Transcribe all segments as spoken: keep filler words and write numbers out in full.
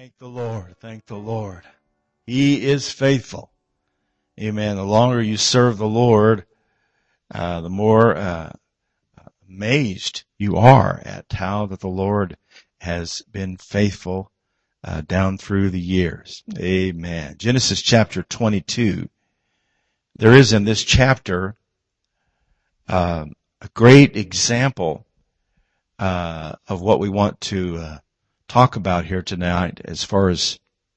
Thank the Lord. Thank the Lord. He is faithful. Amen. The longer you serve the Lord, uh, the more uh, amazed you are at how that the Lord has been faithful uh, down through the years. Amen. Genesis chapter twenty-two. There is in this chapter uh, a great example uh, of what we want to uh, talk about here tonight as far as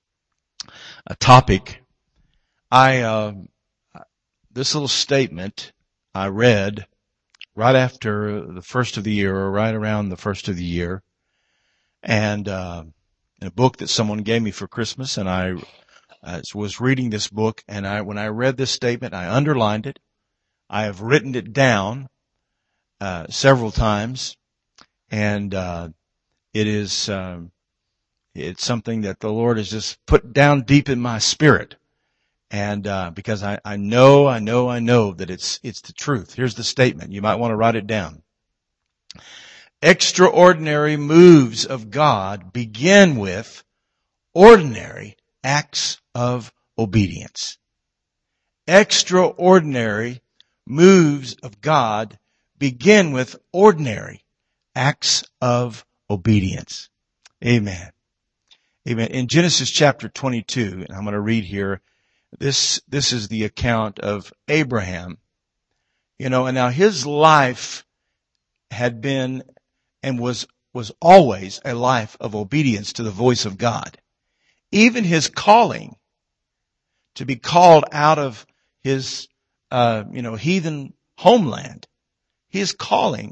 a topic. I uh, this little statement I read right after the first of the year, or right around the first of the year, and uh, in a book that someone gave me for Christmas, and I uh, was reading this book, and I when I read this statement, I underlined it. I have written it down uh, several times, and uh, it is um, it's something that the Lord has just put down deep in my spirit. And uh, because I, I know, I know, I know that it's it's the truth. Here's the statement. You might want to write it down. Extraordinary moves of God begin with ordinary acts of obedience. Extraordinary moves of God begin with ordinary acts of obedience. Amen. Amen. In Genesis chapter twenty-two, and I'm going to read here, This, this is the account of Abraham. You know, and now his life had been and was, was always a life of obedience to the voice of God. Even his calling to be called out of his, uh, you know, heathen homeland, his calling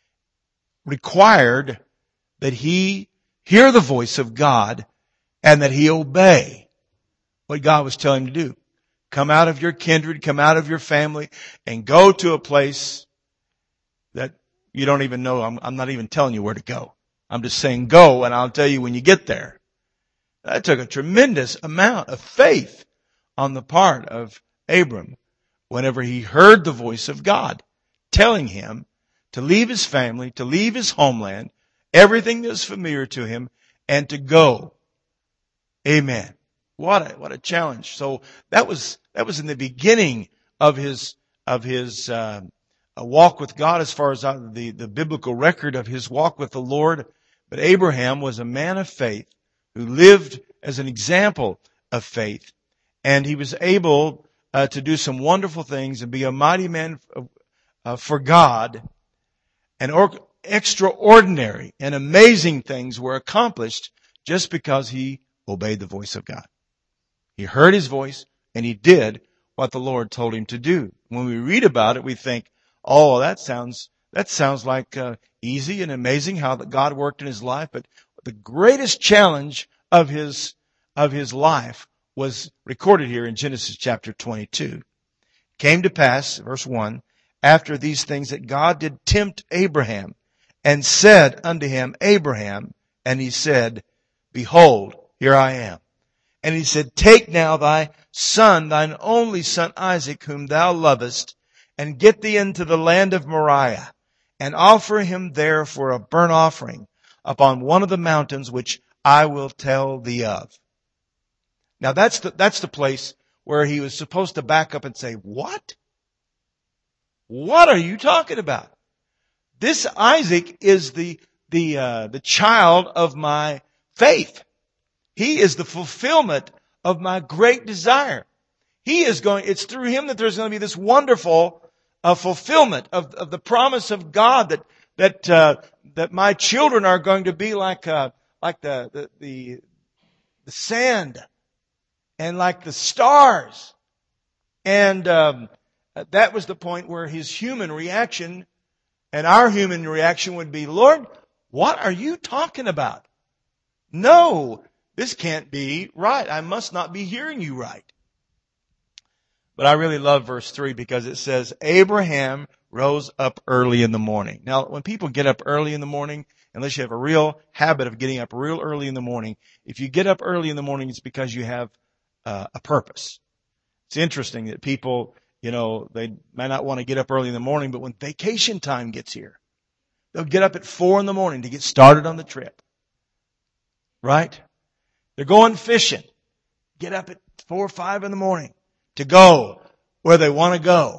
required that he hear the voice of God and that he obey what God was telling him to do. Come out of your kindred, come out of your family, and go to a place that you don't even know. I'm, I'm not even telling you where to go. I'm just saying go, and I'll tell you when you get there. That took a tremendous amount of faith on the part of Abram whenever he heard the voice of God telling him to leave his family, to leave his homeland, everything that was familiar to him, and to go. Amen. What a, what a challenge. So that was, that was in the beginning of his, of his, uh, walk with God as far as the, the biblical record of his walk with the Lord. But Abraham was a man of faith who lived as an example of faith. And he was able uh, to do some wonderful things and be a mighty man uh, for God. And or, extraordinary and amazing things were accomplished just because he obeyed the voice of God. He heard his voice and he did what the Lord told him to do. When we read about it, we think, oh, that sounds, that sounds like uh, easy and amazing how that God worked in his life. But the greatest challenge of his, of his life was recorded here in Genesis chapter twenty-two. It came to pass, verse one, after these things that God did tempt Abraham and said unto him, Abraham, and he said, behold, here I am. And he said, take now thy son, thine only son Isaac, whom thou lovest, and get thee into the land of Moriah, and offer him there for a burnt offering upon one of the mountains which I will tell thee of. Now that's the, that's the place where he was supposed to back up and say, what? What are you talking about? This Isaac is the, the, uh, the child of my faith. He is the fulfillment of my great desire. He is going, it's through him that there's going to be this wonderful uh, fulfillment of, of the promise of God that, that, uh, that my children are going to be like, uh, like the, the, the, the sand and like the stars. And, um, that was the point where his human reaction and our human reaction would be, Lord, what are you talking about? No. This can't be right. I must not be hearing you right. But I really love verse three because it says, Abraham rose up early in the morning. Now, when people get up early in the morning, unless you have a real habit of getting up real early in the morning, if you get up early in the morning, it's because you have uh, a purpose. It's interesting that people, you know, they might not want to get up early in the morning, but when vacation time gets here, they'll get up at four in the morning to get started on the trip. Right? They're going fishing. Get up at four or five in the morning to go where they want to go.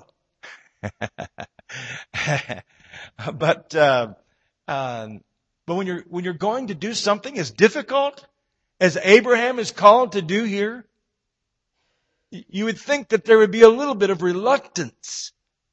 but, uh, um, but when you're, when you're going to do something as difficult as Abraham is called to do here, you would think that there would be a little bit of reluctance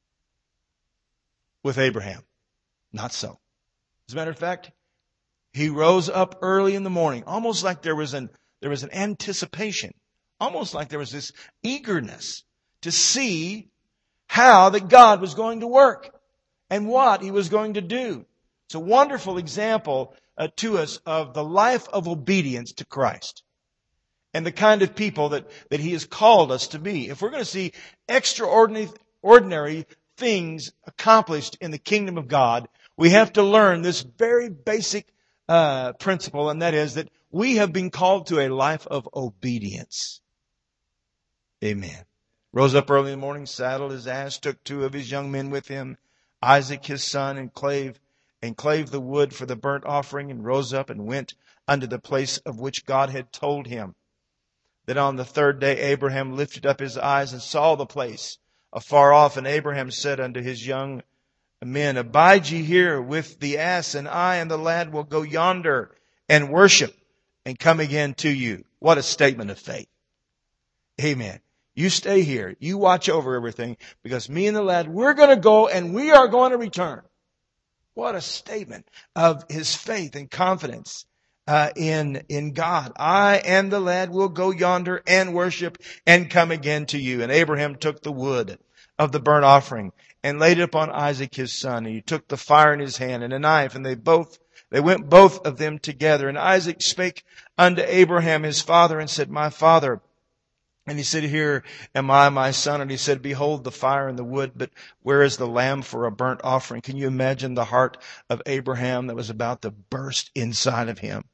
with Abraham. Not so. As a matter of fact, he rose up early in the morning, almost like there was an, there was an anticipation, almost like there was this eagerness to see how that God was going to work and what He was going to do. It's a wonderful example uh, to us of the life of obedience to Christ and the kind of people that, that He has called us to be. If we're going to see extraordinary ordinary things accomplished in the kingdom of God, we have to learn this very basic uh, principle, and that is that we have been called to a life of obedience. Amen. Rose up early in the morning, saddled his ass, took two of his young men with him, Isaac his son, and clave, and clave the wood for the burnt offering, and rose up and went unto the place of which God had told him. Then on the third day Abraham lifted up his eyes and saw the place afar off, and Abraham said unto his young men, Abide ye here with the ass, and I and the lad will go yonder and worship and come again to you. What a statement of faith. Amen. You stay here. You watch over everything, because me and the lad, we're going to go and we are going to return. What a statement of his faith and confidence uh, in, in God. I and the lad will go yonder and worship and come again to you. And Abraham took the wood of the burnt offering and laid it upon Isaac his son. And he took the fire in his hand and a knife, and they both, they went both of them together. And Isaac spake unto Abraham his father and said, My father. And he said, Here am I, my son. And he said, Behold the fire and the wood, but where is the lamb for a burnt offering? Can you imagine the heart of Abraham that was about to burst inside of him?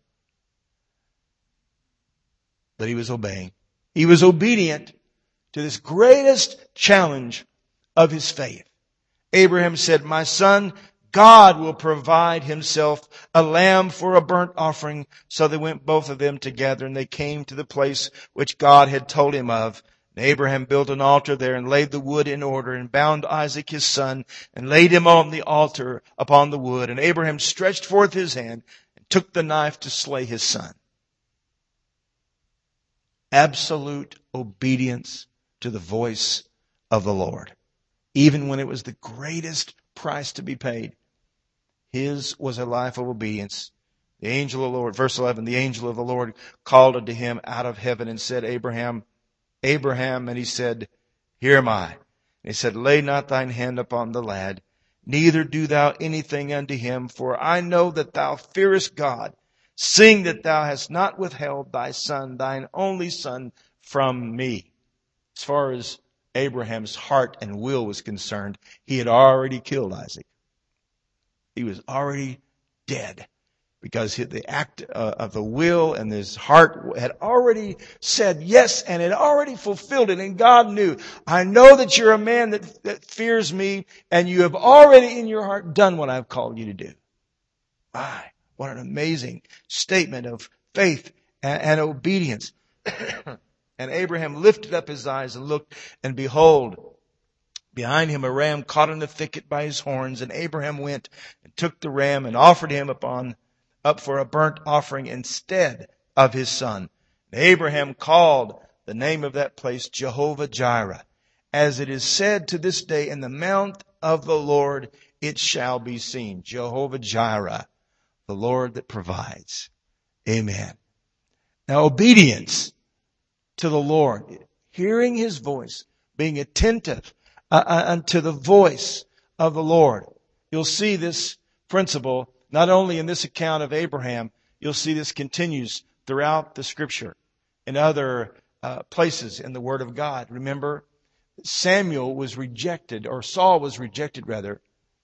But he was obeying. He was obedient to this greatest challenge of his faith. Abraham said, My son, God will provide Himself a lamb for a burnt offering. So they went both of them together, and they came to the place which God had told him of. And Abraham built an altar there and laid the wood in order and bound Isaac his son and laid him on the altar upon the wood. And Abraham stretched forth his hand and took the knife to slay his son. Absolute obedience to the voice of the Lord, even when it was the greatest price to be paid. His was a life of obedience. The angel of the Lord, verse eleven, the angel of the Lord called unto him out of heaven and said, Abraham, Abraham, and he said, Here am I. And he said, Lay not thine hand upon the lad, neither do thou anything unto him, for I know that thou fearest God, seeing that thou hast not withheld thy son, thine only son, from me. As far as Abraham's heart and will was concerned, he had already killed Isaac. He was already dead, because the act of the will and his heart had already said yes, and had already fulfilled it. And God knew, I know that you're a man that, that fears me, and you have already in your heart done what I've called you to do. My, what an amazing statement of faith and, and obedience. And Abraham lifted up his eyes and looked, and behold, behind him a ram caught in the thicket by his horns. And Abraham went and took the ram and offered him upon up for a burnt offering instead of his son. And Abraham called the name of that place Jehovah Jireh, as it is said to this day, in the mount of the Lord it shall be seen. Jehovah Jireh, the Lord that provides. Amen. Now, obedience to the Lord, hearing His voice, being attentive uh, uh, unto the voice of the Lord. You'll see this principle not only in this account of Abraham, you'll see this continues throughout the Scripture in other uh, places in the Word of God. Remember, Samuel was rejected, or Saul was rejected rather,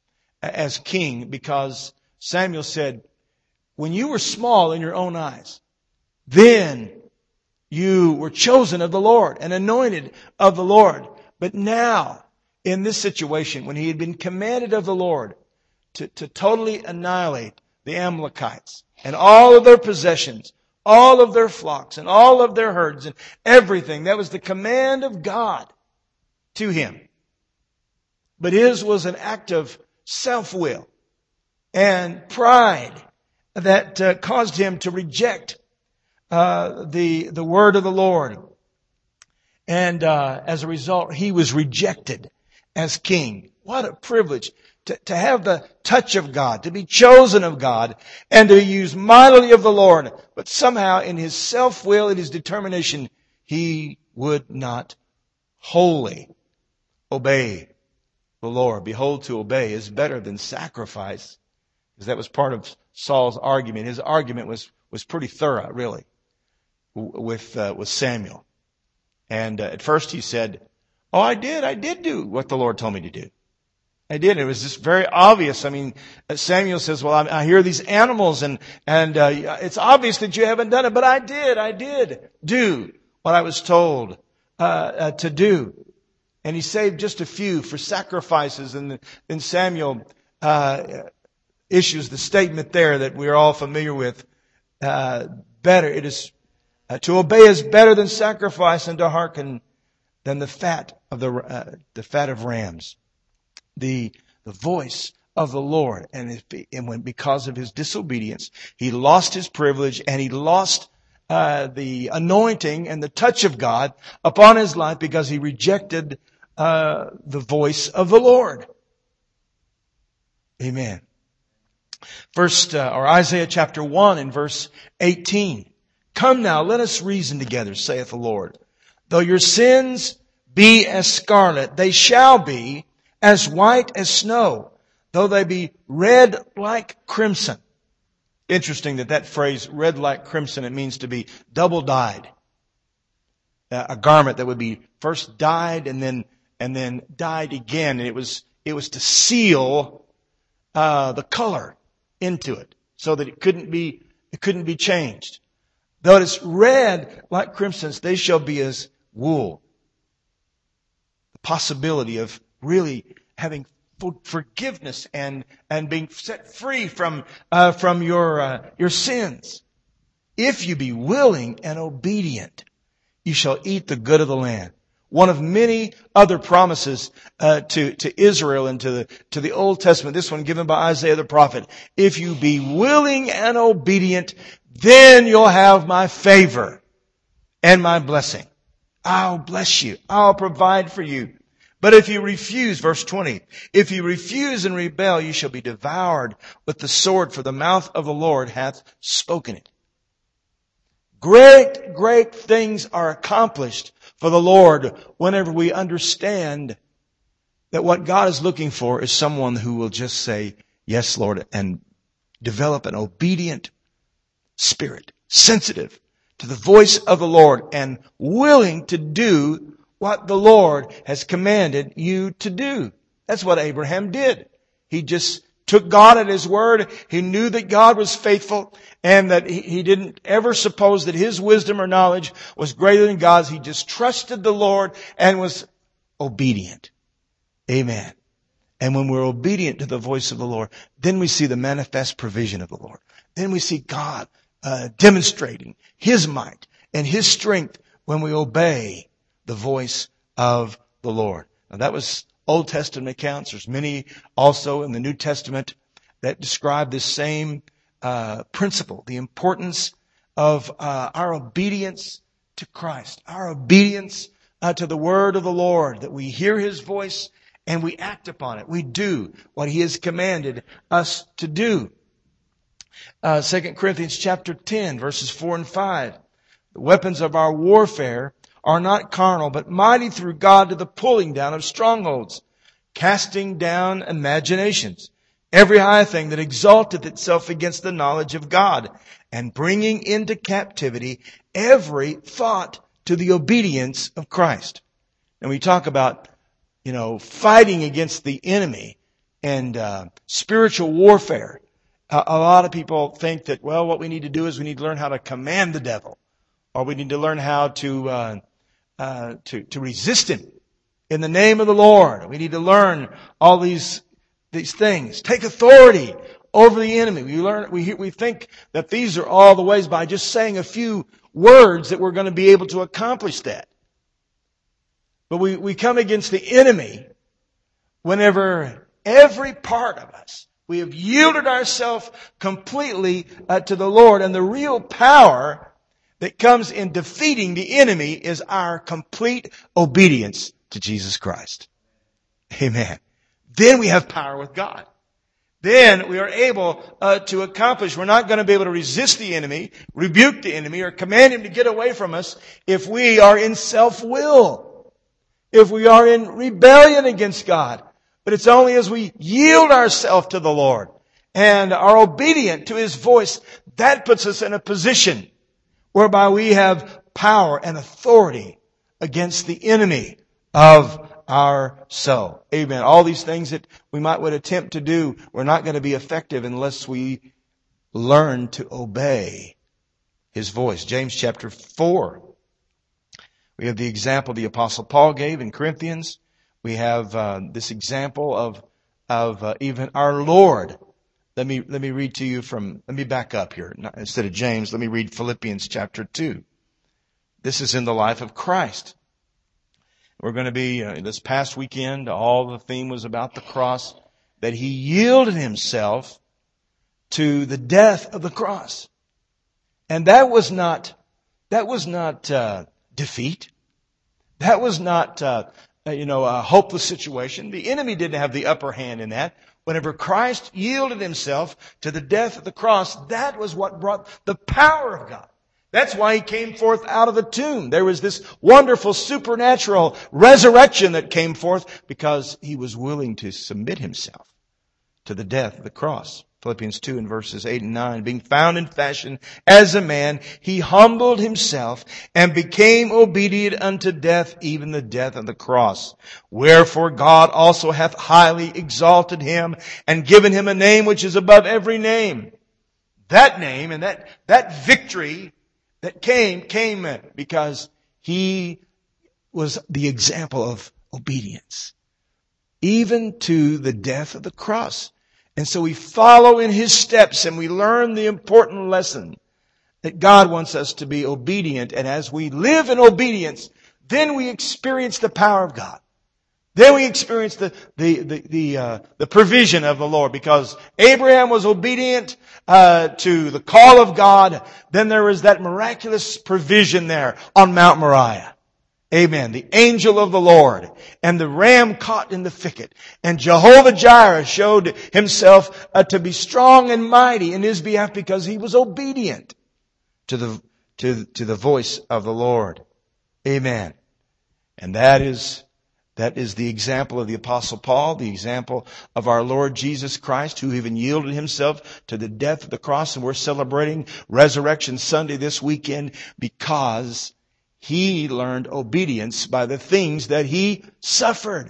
as king, because Samuel said, when you were small in your own eyes, then you were chosen of the Lord and anointed of the Lord. But now, in this situation, when he had been commanded of the Lord to, to totally annihilate the Amalekites and all of their possessions, all of their flocks and all of their herds and everything. That was the command of God to him. But his was an act of self-will and pride that uh, caused him to reject uh, the the word of the Lord. And uh, as a result, he was rejected as king. What a privilege to, to have the touch of God, to be chosen of God, and to use mightily of the Lord. But somehow in his self-will, in his determination, he would not wholly obey the Lord. Behold, to obey is better than sacrifice. Because that was part of Saul's argument. His argument was, was pretty thorough, really, with, uh, with Samuel. And uh, at first he said, oh, I did, I did do what the Lord told me to do. I did. It was just very obvious. I mean, Samuel says, well, I, I hear these animals and, and, uh, it's obvious that you haven't done it, but I did, I did do what I was told, uh, uh to do. And he saved just a few for sacrifices. And then Samuel, uh, issues the statement there that we're all familiar with, uh, better, it is, uh, to obey is better than sacrifice, and to hearken than the fat of the, uh, the fat of rams. The, the voice of the Lord. And, it, and when, because of his disobedience, he lost his privilege and he lost, uh, the anointing and the touch of God upon his life because he rejected, uh, the voice of the Lord. Amen. First, uh, or Isaiah chapter one and verse eighteen. Come now, let us reason together, saith the Lord. Though your sins be as scarlet, they shall be as white as snow, though they be red like crimson. Interesting that that phrase, red like crimson, it means to be double dyed. Uh, a garment that would be first dyed and then, and then dyed again. And it was, it was to seal, uh, the color into it so that it couldn't be, it couldn't be changed. Though it is red like crimsons, they shall be as wool. The possibility of really having forgiveness and and being set free from uh, from your uh, your sins. If you be willing and obedient, you shall eat the good of the land. One of many other promises uh, to to Israel and to the to the Old Testament. This one given by Isaiah the prophet. If you be willing and obedient, then you'll have my favor and my blessing. I'll bless you. I'll provide for you. But if you refuse, verse twenty, if you refuse and rebel, you shall be devoured with the sword, for the mouth of the Lord hath spoken it. Great, great things are accomplished for the Lord whenever we understand that what God is looking for is someone who will just say, yes, Lord, and develop an obedient spirit, sensitive to the voice of the Lord and willing to do what the Lord has commanded you to do. That's what Abraham did. He just took God at his word. He knew that God was faithful and that he, he didn't ever suppose that his wisdom or knowledge was greater than God's. He just trusted the Lord and was obedient. Amen. And when we're obedient to the voice of the Lord, then we see the manifest provision of the Lord. Then we see God uh, demonstrating his might and his strength when we obey the voice of the Lord. Now that was Old Testament accounts. There's many also in the New Testament that describe this same uh, principle, the importance of uh, our obedience to Christ, our obedience uh, to the word of the Lord, that we hear his voice and we act upon it. We do what he has commanded us to do. Uh, Second Corinthians chapter ten, verses four and five. The weapons of our warfare are not carnal, but mighty through God to the pulling down of strongholds, casting down imaginations, every high thing that exalteth itself against the knowledge of God, and bringing into captivity every thought to the obedience of Christ. And we talk about, you know, fighting against the enemy and uh, spiritual warfare. Uh, a lot of people think that, well, what we need to do is we need to learn how to command the devil, or we need to learn how to uh, uh, to to resist him in the name of the Lord. We need to learn all these these things. Take authority over the enemy. We learn, we, we think that these are all the ways by just saying a few words that we're going to be able to accomplish that. But we, we come against the enemy whenever every part of us, we have yielded ourselves completely uh, to the Lord. And the real power that comes in defeating the enemy is our complete obedience to Jesus Christ. Amen. Then we have power with God. Then we are able uh, to accomplish. We're not going to be able to resist the enemy, rebuke the enemy, or command him to get away from us if we are in self-will, if we are in rebellion against God. But it's only as we yield ourselves to the Lord and are obedient to His voice, that puts us in a position whereby we have power and authority against the enemy of our soul. Amen. All these things that we might would attempt to do, we're not going to be effective unless we learn to obey His voice. James chapter four. We have the example the Apostle Paul gave in Corinthians. We have uh, this example of of uh, even our Lord. Let me let me read to you from. Let me back up here. Not, instead of James, let me read Philippians chapter two. This is in the life of Christ. We're going to be uh, this past weekend. All the theme was about the cross, that He yielded Himself to the death of the cross, and that was not that was not uh, defeat. That was not. Uh, you know, a hopeless situation. The enemy didn't have the upper hand in that. Whenever Christ yielded Himself to the death of the cross, that was what brought the power of God. That's why He came forth out of the tomb. There was this wonderful supernatural resurrection that came forth because He was willing to submit Himself to the death of the cross. Philippians two and verses eight and nine. Being found in fashion as a man, He humbled Himself and became obedient unto death, even the death of the cross. Wherefore God also hath highly exalted Him and given Him a name which is above every name. That name and that, that victory that came, came because He was the example of obedience, even to the death of the cross. And so we follow in His steps and we learn the important lesson that God wants us to be obedient. And as we live in obedience, then we experience the power of God. Then we experience the the the the, uh, the provision of the Lord. Because Abraham was obedient uh, to the call of God, then there was that miraculous provision there on Mount Moriah. Amen. The angel of the Lord and the ram caught in the thicket. And Jehovah Jireh showed Himself uh, to be strong and mighty in His behalf because He was obedient to the, to, to the voice of the Lord. Amen. And that is, that is the example of the Apostle Paul, the example of our Lord Jesus Christ, who even yielded Himself to the death of the cross. And we're celebrating Resurrection Sunday this weekend because He learned obedience by the things that He suffered.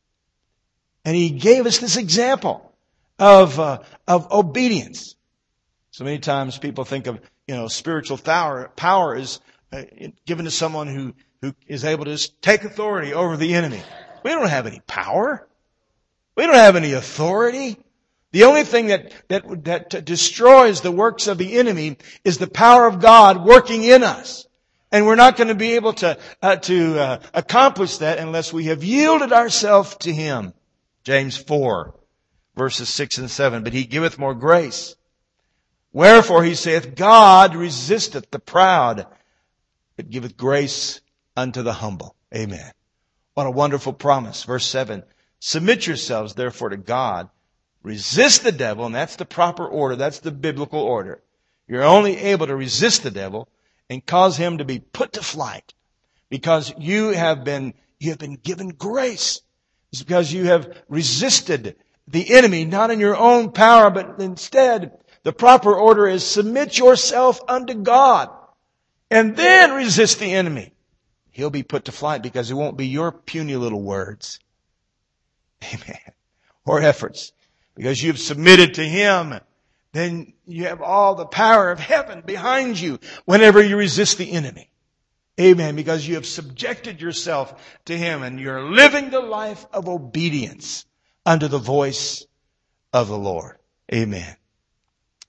And He gave us this example of, uh, of obedience. So many times people think of, you know, spiritual power, power is uh, given to someone who, who is able to just take authority over the enemy. We don't have any power. We don't have any authority. The only thing that, that, that destroys the works of the enemy is the power of God working in us. And we're not going to be able to uh, to uh, accomplish that unless we have yielded ourselves to Him. James four, verses six and seven. But He giveth more grace. Wherefore He saith, God resisteth the proud, but giveth grace unto the humble. Amen. What a wonderful promise. Verse seven. Submit yourselves therefore to God. Resist the devil, and that's the proper order. That's the biblical order. You're only able to resist the devil and cause him to be put to flight because you have been, you have been given grace. It's because you have resisted the enemy, not in your own power, but instead the proper order is submit yourself unto God and then resist the enemy. He'll be put to flight because it won't be your puny little words. Amen. Or efforts. Because you've submitted to Him, then you have all the power of heaven behind you whenever you resist the enemy. Amen. Because you have subjected yourself to Him and you're living the life of obedience unto the voice of the Lord. Amen.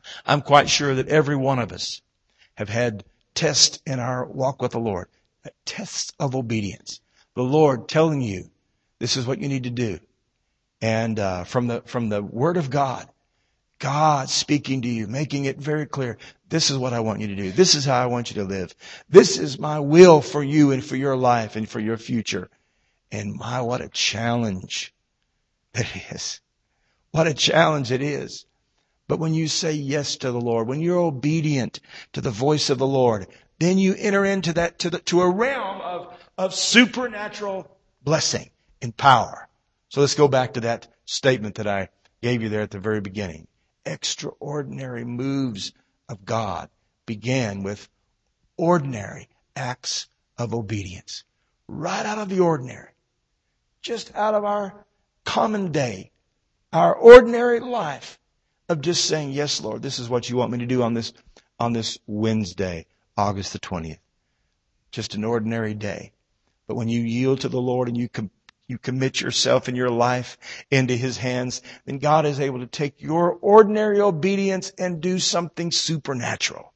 I'm quite sure that every one of us have had tests in our walk with the Lord, tests of obedience. The Lord telling you, this is what you need to do. And uh, from the from the Word of God, God speaking to you, making it very clear, this is what I want you to do. This is how I want you to live. This is my will for you and for your life and for your future. And my, what a challenge it is. What a challenge it is. But when you say yes to the Lord, when you're obedient to the voice of the Lord, then you enter into that, to the, to a realm of, of supernatural blessing and power. So let's go back to that statement that I gave you there at the very beginning. Extraordinary moves of God began with ordinary acts of obedience. Right out of the ordinary. Just out of our common day. Our ordinary life of just saying, yes, Lord, this is what you want me to do on this, on this Wednesday, August the twentieth. Just an ordinary day. But when you yield to the Lord and you com- you commit yourself and your life into His hands, then God is able to take your ordinary obedience and do something supernatural.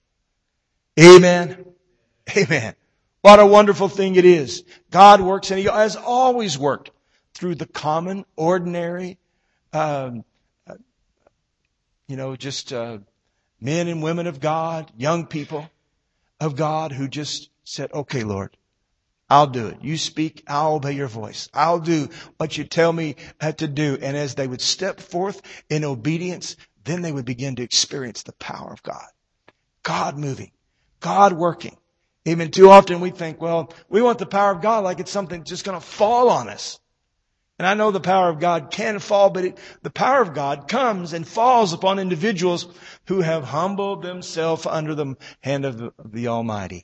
Amen. Amen. What a wonderful thing it is. God works, and He has always worked through the common, ordinary, um, uh, you know, just uh, men and women of God, young people of God who just said, okay, Lord, I'll do it. You speak, I'll obey your voice. I'll do what you tell me to do. And as they would step forth in obedience, then they would begin to experience the power of God. God moving. God working. Even too often we think, well, we want the power of God like it's something just going to fall on us. And I know the power of God can fall, but it, the power of God comes and falls upon individuals who have humbled themselves under the hand of the, of the Almighty.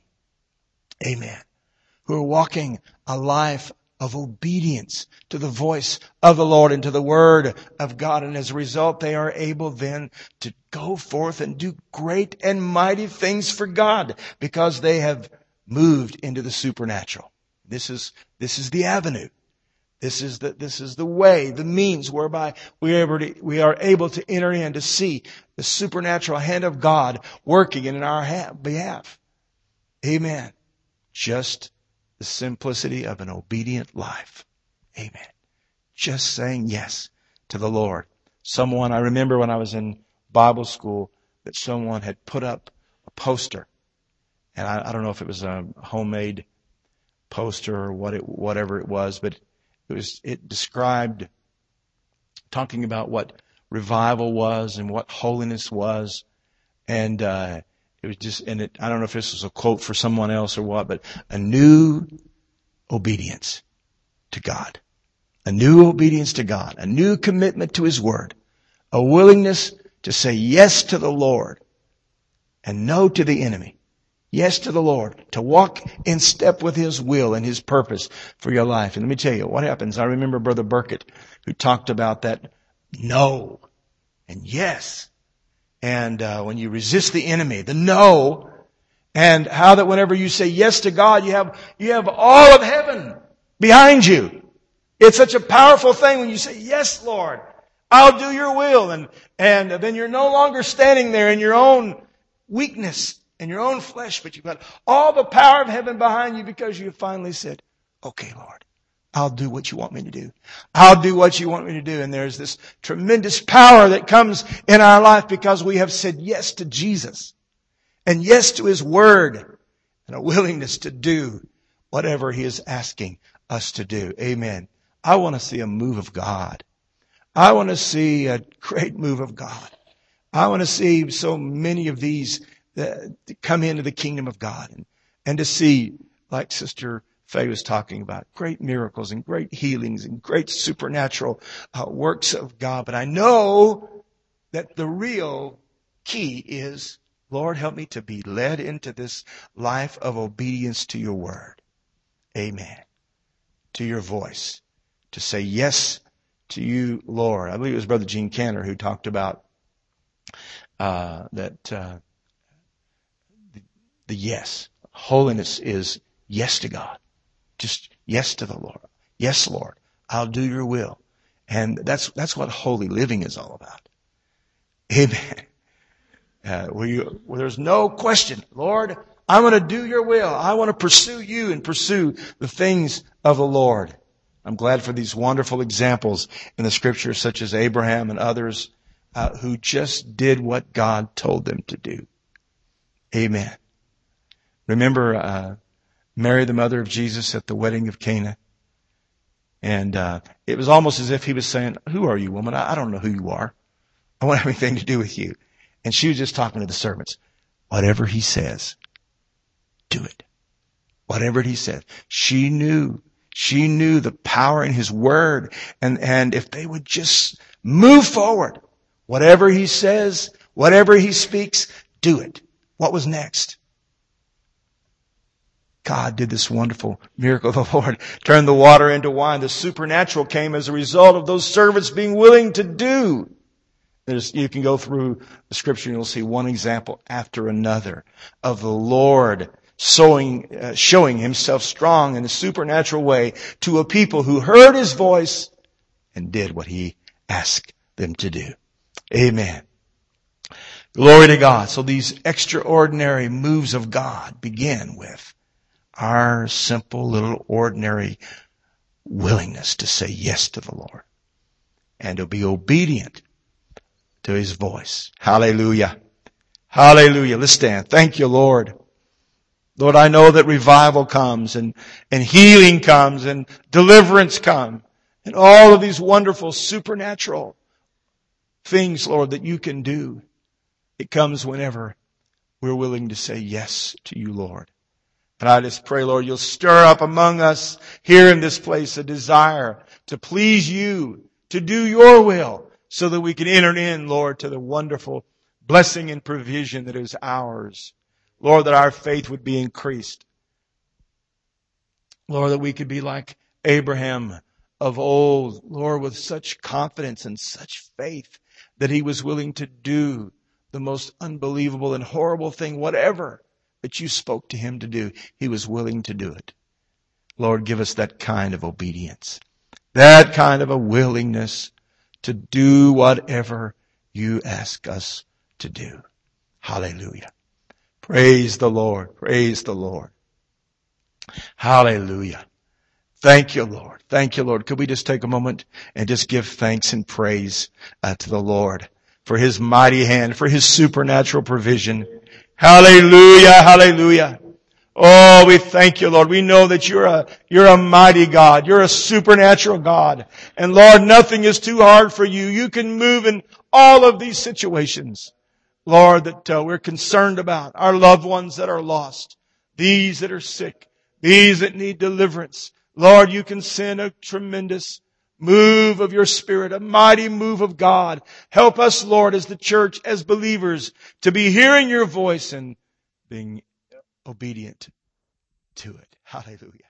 Amen. Who are walking a life of obedience to the voice of the Lord and to the Word of God. And as a result, they are able then to go forth and do great and mighty things for God because they have moved into the supernatural. This is, this is the avenue. This is the, this is the way, the means whereby we are able to, we are able to enter in to see the supernatural hand of God working in our ha- behalf. Amen. Just the simplicity of an obedient life. Amen. Just saying yes to the Lord. Someone, I remember when I was in Bible school, that someone had put up a poster. And I, I don't know if it was a homemade poster or what it, whatever it was, but it was, it described talking about what revival was and what holiness was. And, uh, It was just, and it, I don't know if this was a quote for someone else or what, but a new obedience to God. A new obedience to God. A new commitment to His Word. A willingness to say yes to the Lord and no to the enemy. Yes to the Lord. To walk in step with His will and His purpose for your life. And let me tell you what happens. I remember Brother Burkett who talked about that no and yes. And uh, when you resist the enemy, the no, and how that whenever you say yes to God, you have you have all of heaven behind you. It's such a powerful thing when you say, yes, Lord, I'll do your will. And, and then you're no longer standing there in your own weakness and your own flesh, but you've got all the power of heaven behind you because you finally said, okay, Lord, I'll do what you want me to do. I'll do what you want me to do. And there's this tremendous power that comes in our life because we have said yes to Jesus and yes to His Word and a willingness to do whatever He is asking us to do. Amen. I want to see a move of God. I want to see a great move of God. I want to see so many of these uh, come into the kingdom of God and, and to see, like Sister Faye was talking about, great miracles and great healings and great supernatural uh, works of God. But I know that the real key is, Lord, help me to be led into this life of obedience to your word. Amen. To your voice. To say yes to you, Lord. I believe it was Brother Gene Cantor who talked about uh, that uh, the, the yes. Holiness is yes to God. Just yes to the Lord. Yes, Lord. I'll do your will. And that's that's what holy living is all about. Amen. Uh, where, you, where there's no question, Lord, I want to do your will. I want to pursue you and pursue the things of the Lord. I'm glad for these wonderful examples in the scriptures, such as Abraham and others uh, who just did what God told them to do. Amen. Remember uh, Mary, the mother of Jesus, at the wedding of Cana? And uh, it was almost as if he was saying, who are you, woman? I, I don't know who you are. I don't have anything to do with you. And she was just talking to the servants. Whatever he says, do it. Whatever he says. She knew. She knew the power in his word. And, and if they would just move forward, whatever he says, whatever he speaks, do it. What was next? God did this wonderful miracle. The Lord turned the water into wine. The supernatural came as a result of those servants being willing to do. There's, you can go through the scripture and you'll see one example after another of the Lord showing, uh, showing himself strong in a supernatural way to a people who heard his voice and did what he asked them to do. Amen. Glory to God. So these extraordinary moves of God begin with our simple little ordinary willingness to say yes to the Lord and to be obedient to his voice. Hallelujah. Hallelujah. Let's stand. Thank you, Lord. Lord, I know that revival comes and, and healing comes and deliverance comes and all of these wonderful supernatural things, Lord, that you can do. It comes whenever we're willing to say yes to you, Lord. And I just pray, Lord, you'll stir up among us here in this place a desire to please you, to do your will, so that we can enter in, Lord, to the wonderful blessing and provision that is ours. Lord, that our faith would be increased. Lord, that we could be like Abraham of old, Lord, with such confidence and such faith that he was willing to do the most unbelievable and horrible thing, whatever that you spoke to him to do, he was willing to do it. Lord, give us that kind of obedience, that kind of a willingness to do whatever you ask us to do. Hallelujah. Praise the Lord. Praise the Lord. Hallelujah. Thank you, Lord. Thank you, Lord. Could we just take a moment and just give thanks and praise uh, to the Lord for his mighty hand, for his supernatural provision. Hallelujah. Hallelujah. Oh, we thank you, Lord. We know that you're a, you're a mighty God. You're a supernatural God. And Lord, nothing is too hard for you. You can move in all of these situations, Lord, that uh, we're concerned about. Our loved ones that are lost. These that are sick. These that need deliverance. Lord, you can send a tremendous move of your Spirit, a mighty move of God. Help us, Lord, as the church, as believers, to be hearing your voice and being obedient to it. Hallelujah.